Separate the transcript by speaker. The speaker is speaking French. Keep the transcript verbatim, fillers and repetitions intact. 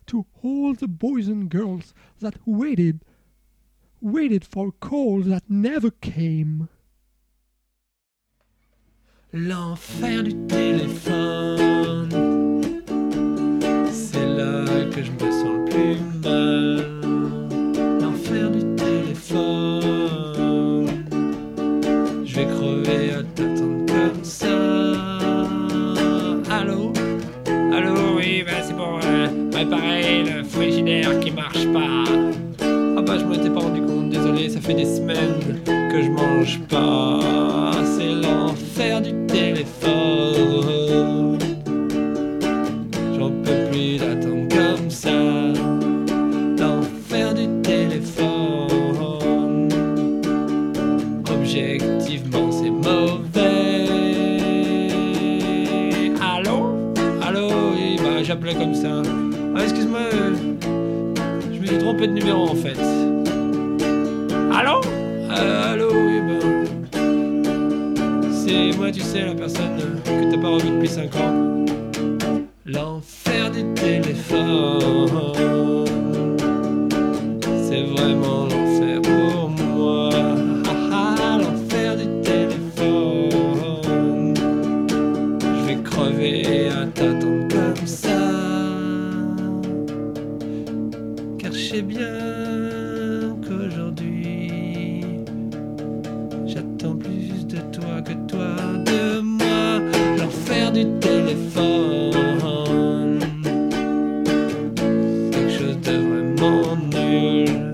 Speaker 1: to all the boys and girls that waited, waited for a call that never came.
Speaker 2: L'enfer du téléphone, c'est là que je me sens le plus mal. L'enfer du téléphone, je vais crever à t'attendre comme ça. Allô? Allô, oui, bah c'est pour euh, réparer le frigidaire qui marche pas. Ah bah je m'étais pas rendu compte, désolé, ça fait des semaines que je mange pas. C'est l'enfer du téléphone. J'en peux plus d'attendre comme ça. L'enfer du téléphone. Objectivement c'est mauvais. Allô? Allô? Oui, bah j'appelais comme ça. Ah excuse-moi, euh, je me suis trompé de numéro en fait. Allô? Euh, allô, oui, ben. C'est moi, tu sais, la personne que t'as pas revue depuis cinq ans. L'enfer du téléphone. C'est vraiment l'enfer pour moi. Ah, ah, l'enfer du téléphone. Je vais crever à t'attendre comme ça. Car je sais bien qu'aujourd'hui j'attends plus de toi que toi de moi. L'enfer du téléphone, quelque chose de vraiment nul.